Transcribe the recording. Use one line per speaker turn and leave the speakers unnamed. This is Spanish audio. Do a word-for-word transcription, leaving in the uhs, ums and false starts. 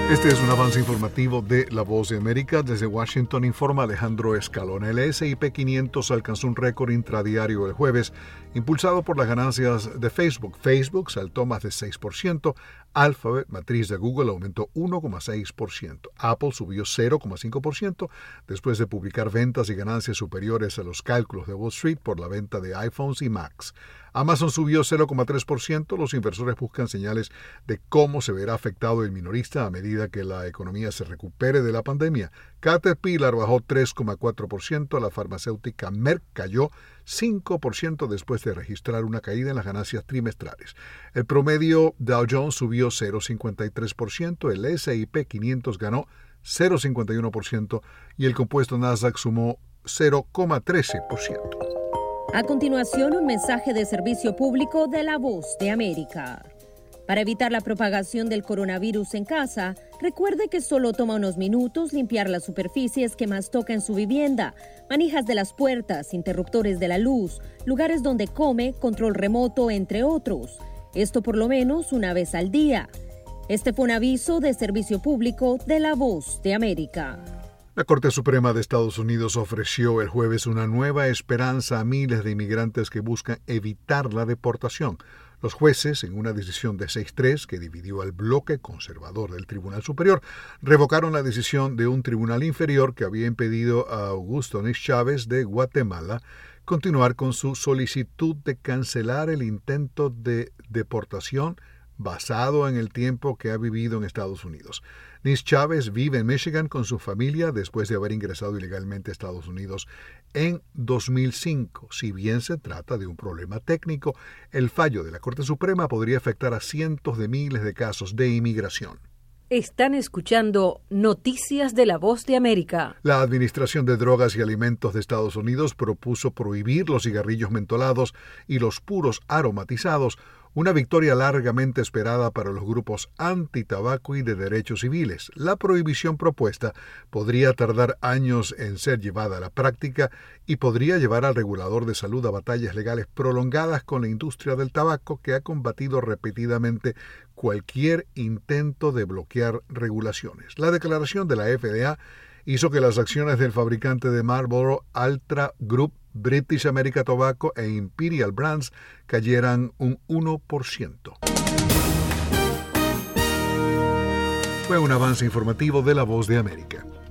Este es un avance informativo de La Voz de América. Desde Washington informa Alejandro Escalona. El ese y pe quinientos alcanzó un récord intradiario el jueves, impulsado por las ganancias de Facebook. Facebook saltó más de seis por ciento. Alphabet, matriz de Google, aumentó uno coma seis por ciento. Apple subió cero coma cinco por ciento después de publicar ventas y ganancias superiores a los cálculos de Wall Street por la venta de iPhones y Macs. Amazon subió cero coma tres por ciento. Los inversores buscan señales de cómo se verá afectado el minorista a medida que la economía se recupere de la pandemia. Caterpillar bajó tres coma cuatro por ciento. La farmacéutica Merck cayó cinco por ciento después de registrar una caída en las ganancias trimestrales. El promedio Dow Jones subió cero coma cincuenta y tres por ciento. El ese y pe quinientos ganó cero coma cincuenta y uno por ciento y el compuesto Nasdaq sumó cero coma trece por ciento.
A continuación, un mensaje de servicio público de La Voz de América. Para evitar la propagación del coronavirus en casa, recuerde que solo toma unos minutos limpiar las superficies que más toca en su vivienda, manijas de las puertas, interruptores de la luz, lugares donde come, control remoto, entre otros. Esto por lo menos una vez al día. Este fue un aviso de servicio público de La Voz de América.
La Corte Suprema de Estados Unidos ofreció el jueves una nueva esperanza a miles de inmigrantes que buscan evitar la deportación. Los jueces, en una decisión de seis tres que dividió al bloque conservador del Tribunal Superior, revocaron la decisión de un tribunal inferior que había impedido a Augusto Nix Chávez de Guatemala continuar con su solicitud de cancelar el intento de deportación basado en el tiempo que ha vivido en Estados Unidos. Nix Chávez vive en Michigan con su familia después de haber ingresado ilegalmente a Estados Unidos en dos mil cinco. Si bien se trata de un problema técnico, el fallo de la Corte Suprema podría afectar a cientos de miles de casos de inmigración.
Están escuchando Noticias de La Voz de América.
La Administración de Drogas y Alimentos de Estados Unidos propuso prohibir los cigarrillos mentolados y los puros aromatizados, una victoria largamente esperada para los grupos anti-tabaco y de derechos civiles. La prohibición propuesta podría tardar años en ser llevada a la práctica y podría llevar al regulador de salud a batallas legales prolongadas con la industria del tabaco, que ha combatido repetidamente cualquier intento de bloquear regulaciones. La declaración de la F D A hizo que las acciones del fabricante de Marlboro, Ultra Group, British American Tobacco e Imperial Brands cayeran un uno por ciento. Fue un avance informativo de La Voz de América.